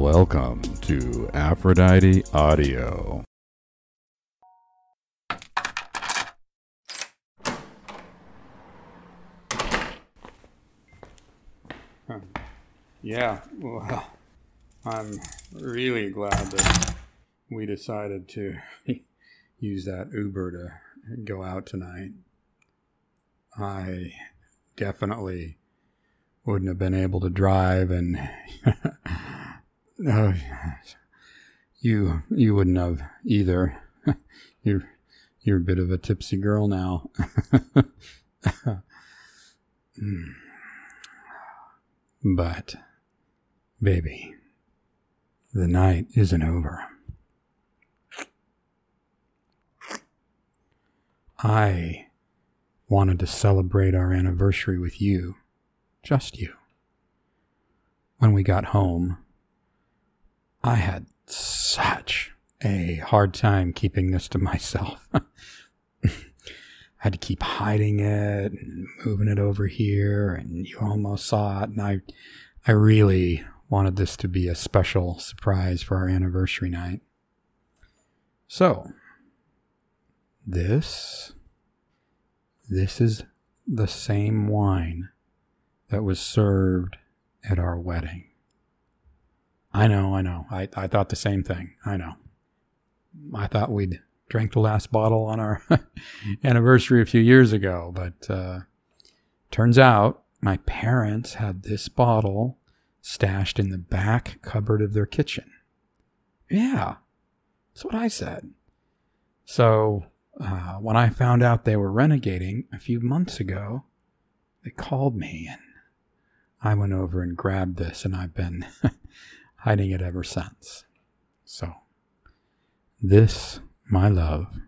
Welcome to Aphrodite Audio. Yeah, well, I'm really glad that we decided to use that Uber to go out tonight. I definitely wouldn't have been able to drive, and you wouldn't have either. You're a bit of a tipsy girl now. But, baby, the night isn't over. I wanted to celebrate our anniversary with you, just you. When we got home, I had such a hard time keeping this to myself. I had to keep hiding it and moving it over here, and you almost saw it, and I really wanted this to be a special surprise for our anniversary night. So, this is the same wine that was served at our wedding. I know. I thought the same thing. I know. I thought we'd drank the last bottle on our anniversary a few years ago, but turns out my parents had this bottle stashed in the back cupboard of their kitchen. Yeah, that's what I said. So when I found out they were renegading a few months ago, they called me, and I went over and grabbed this, and I've been hiding it ever since. So this, my love,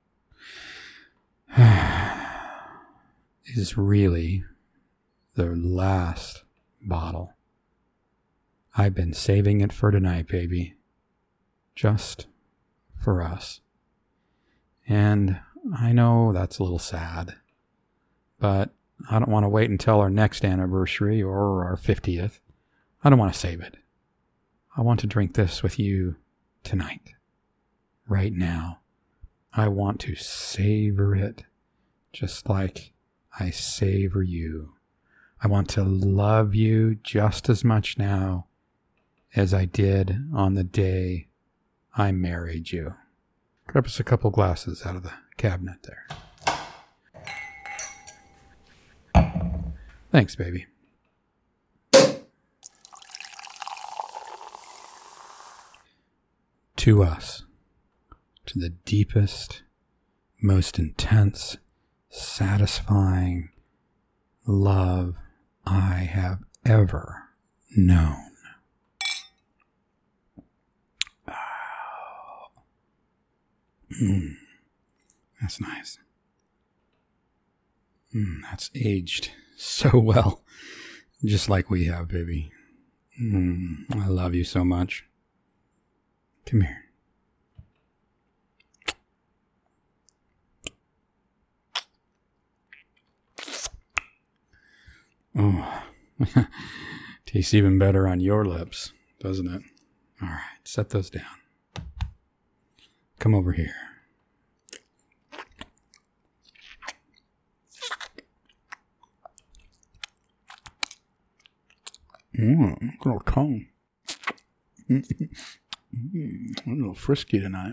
is really the last bottle. I've been saving it for tonight, baby. Just for us. And I know that's a little sad, but I don't want to wait until our next anniversary or our 50th. I don't want to save it. I want to drink this with you tonight. Right now. I want to savor it just like I savor you. I want to love you just as much now as I did on the day I married you. Grab us a couple glasses out of the cabinet there. Thanks, baby. To us. To the deepest, most intense, satisfying love I have ever known. That's nice. That's aged so well, just like we have, baby. I love you so much. Come here. Oh, tastes even better on your lips, doesn't it? All right, set those down. Come over here. Little tongue. A little frisky tonight.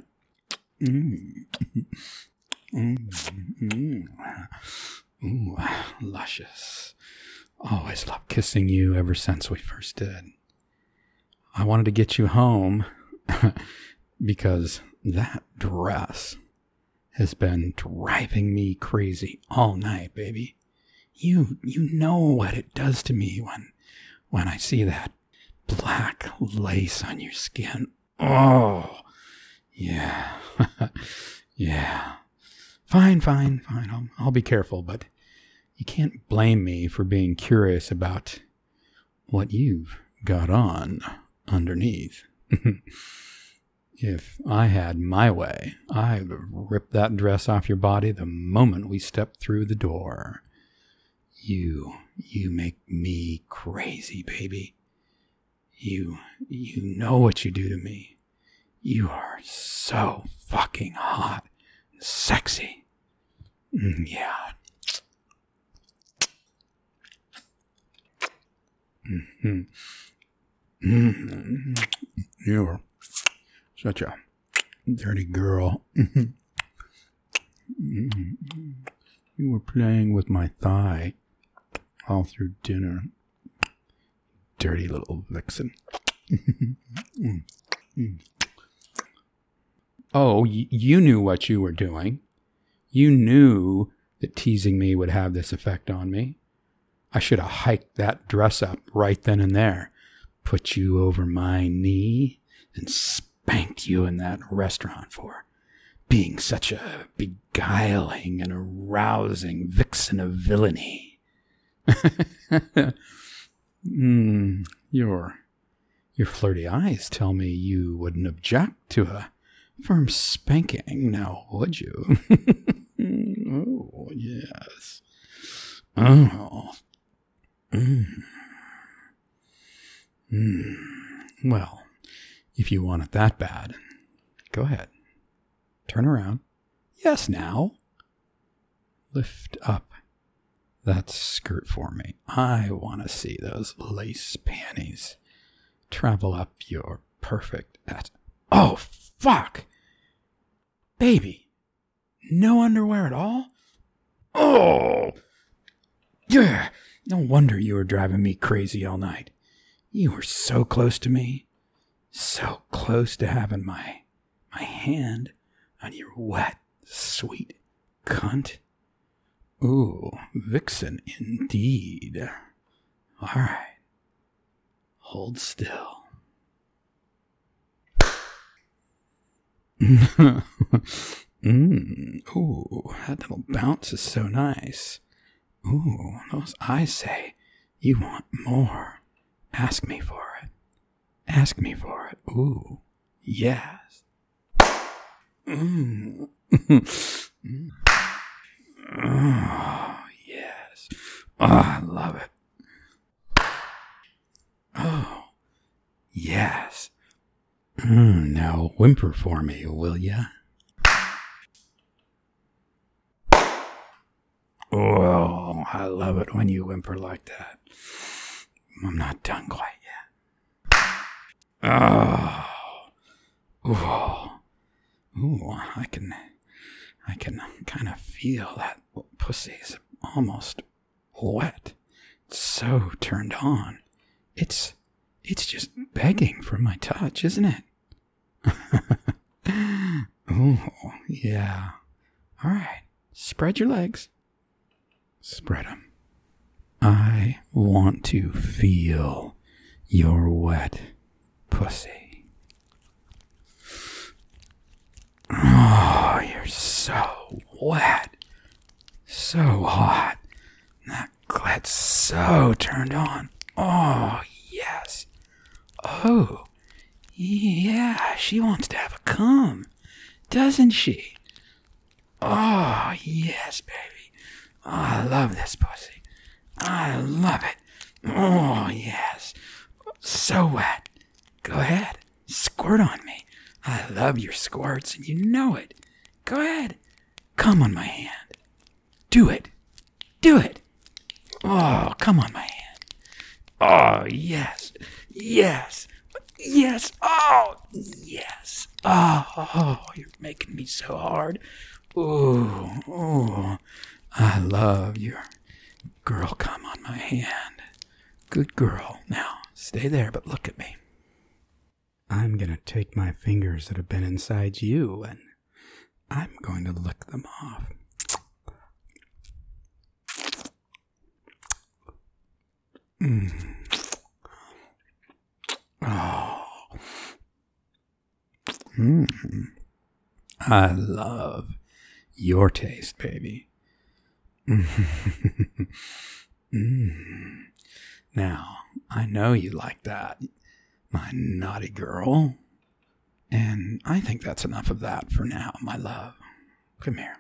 Ooh, luscious. Always loved kissing you ever since we first did. I wanted to get you home because that dress has been driving me crazy all night, baby. You know what it does to me when I see that black lace on your skin. Oh, yeah. Yeah. Fine. I'll be careful, but you can't blame me for being curious about what you've got on underneath. If I had my way, I'd rip that dress off your body the moment we step through the door. You make me crazy, baby. You know what you do to me. You are so fucking hot and sexy. Yeah. You're such a dirty girl. You were playing with my thigh all through dinner. Dirty little vixen. Oh, you knew what you were doing. You knew that teasing me would have this effect on me. I should have hiked that dress up right then and there, put you over my knee, and spanked you in that restaurant for being such a beguiling and arousing vixen of villainy. Your flirty eyes tell me you wouldn't object to a firm spanking, now would you? Oh, yes. Oh. Well, if you want it that bad, go ahead. Turn around. Yes, now. Lift up that skirt for me. I want to see those lace panties travel up your perfect ass. Oh, fuck! Baby, no underwear at all? Oh! Yeah! No wonder you were driving me crazy all night. You were so close to me. So close to having my hand on your wet, sweet cunt. Ooh, vixen indeed. All right. Hold still. Ooh, that little bounce is so nice. Ooh, those eyes say you want more. Ask me for it. Ask me for it. Ooh, yes. Oh, yes. Oh, I love it. Oh, yes. Now whimper for me, will ya? Oh, I love it when you whimper like that. I'm not done quite yet. Oh. Ooh, I can kind of feel that pussy's almost wet. It's so turned on. It's just begging for my touch, isn't it? Oh, yeah. All right. Spread your legs. Spread them. I want to feel your wet pussy. Oh, you're so wet. So hot. That glad's so turned on. Oh, yes. Oh, yeah, she wants to have a cum, doesn't she? Oh, yes, baby. Oh, I love this pussy. I love it. Oh, yes. So wet. Go ahead. Squirt on me. I love your squirts, and you know it. Go ahead. Come on my hand. Do it. Do it. Oh, come on my hand. Oh, yes. Yes. Yes. Oh, yes. Oh, you're making me so hard. Ooh. I love your girl come on my hand. Good girl. Now, stay there, but look at me. I'm going to take my fingers that have been inside you, and I'm going to lick them off. Oh. I love your taste, baby. Now, I know you like that, my naughty girl. And I think that's enough of that for now, my love. Come here.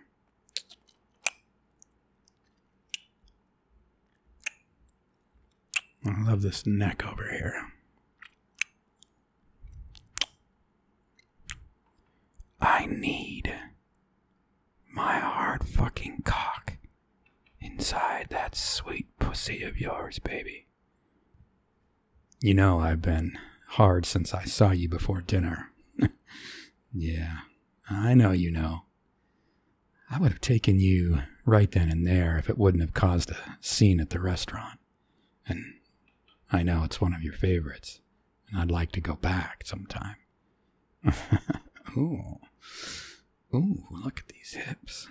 I love this neck over here. fucking cock inside that sweet pussy of yours, baby. You know I've been hard since I saw you before dinner. Yeah, I know you know. I would have taken you right then and there if it wouldn't have caused a scene at the restaurant. And I know it's one of your favorites, and I'd like to go back sometime. Ooh, look at these hips.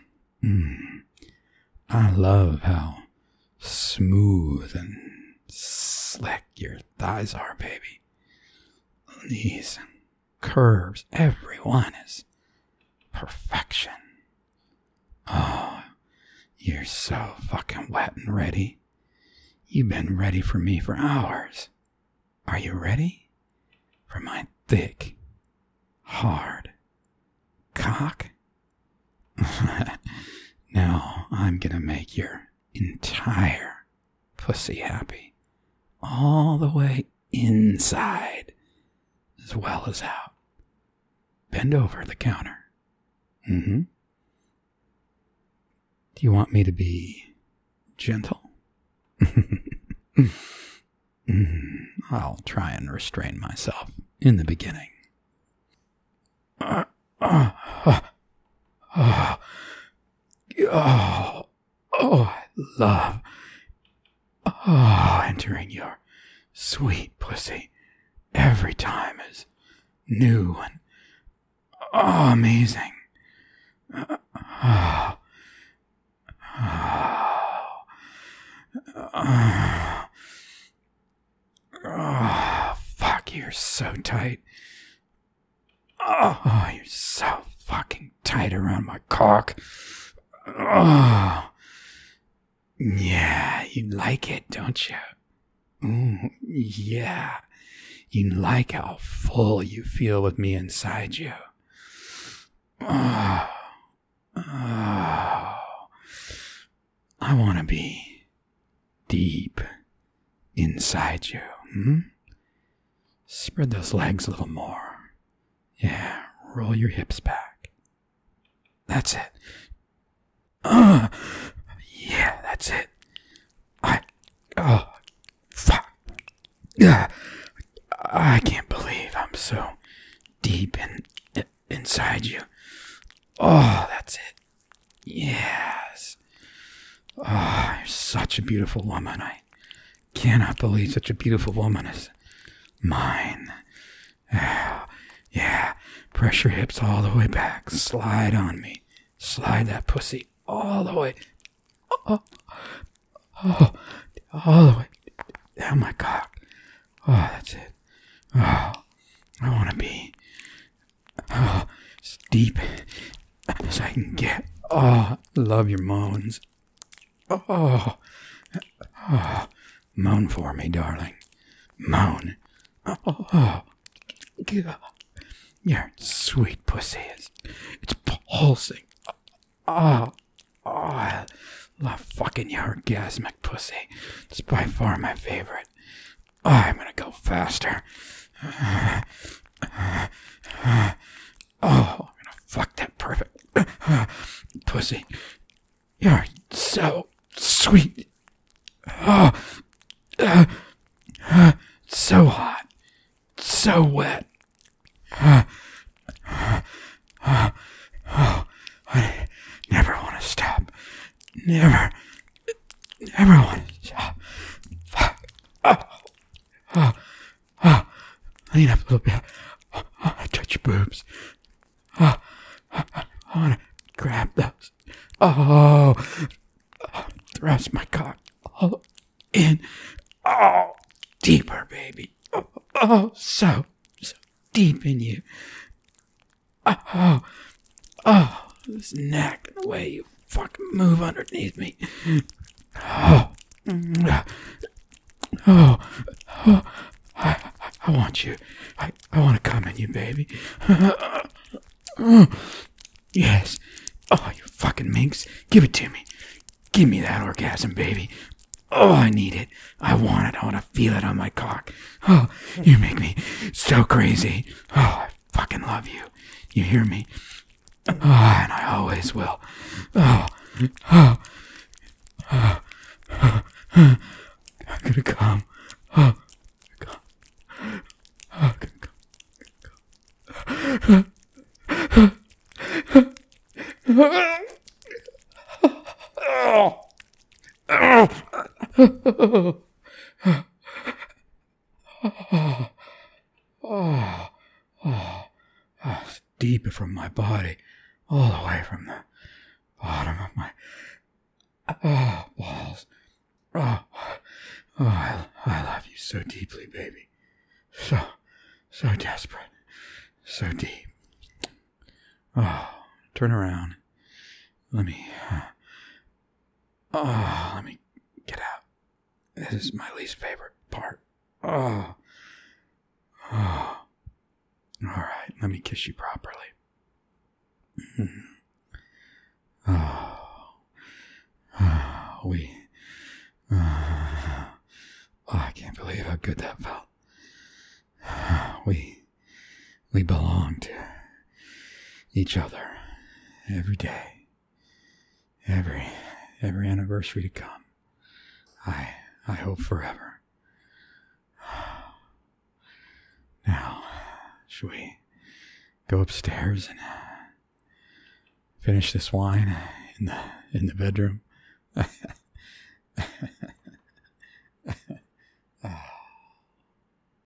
I love how smooth and slick your thighs are, baby. These curves, every one is perfection. Oh, you're so fucking wet and ready. You've been ready for me for hours. Are you ready for my thick, hard cock? Now I'm gonna make your entire pussy happy, all the way inside as well as out. Bend over the counter. Do you want me to be gentle? I'll try and restrain myself in the beginning. I love entering your sweet pussy. Every time is new and amazing. Fuck, you're so tight. Oh, you're so fucking tight around my cock. Oh, yeah, you like it, don't you? Yeah, you like how full you feel with me inside you. I want to be deep inside you. Spread those legs a little more. Yeah, roll your hips back. That's it. Yeah, that's it. Fuck. I can't believe I'm so deep inside you. Oh, that's it. Yes. Oh, you're such a beautiful woman. I cannot believe such a beautiful woman is mine. Yeah, press your hips all the way back. Slide on me. Slide that pussy all the way. All the way down my cock. Oh, that's it. Oh, I want to be as deep as I can get. Oh, love your moans. Oh, moan for me, darling. Moan. Your sweet pussy it's pulsing. I love fucking your orgasmic pussy. It's by far my favorite. I'm gonna go faster. I'm gonna fuck that perfect pussy. You're so sweet. So hot. So wet. I never want to stop. Never want to stop. Lean up a little bit. I want to touch your boobs. I want to grab those. Thrust my cock all in. Deeper, baby. So deep in you. This neck, the way you fucking move underneath me. I want you. I want to come in you, baby. Yes. Oh, you fucking minx. Give it to me. Give me that orgasm, baby. Oh, I need it. I want it. I want to feel it on my cock. Oh, you make me so crazy. Oh, I fucking love you. You hear me? Oh, and I always will. Oh, I'm gonna come. I'm gonna come. It's deep from my body, all the way from the bottom of my balls. I love you so deeply, baby. So desperate, so deep. Turn around. Let me get out. This is my least favorite part. All right, let me kiss you properly. I can't believe how good that felt. We belong to each other every day, every anniversary to come. I hope forever. Now, should we go upstairs and finish this wine in the bedroom?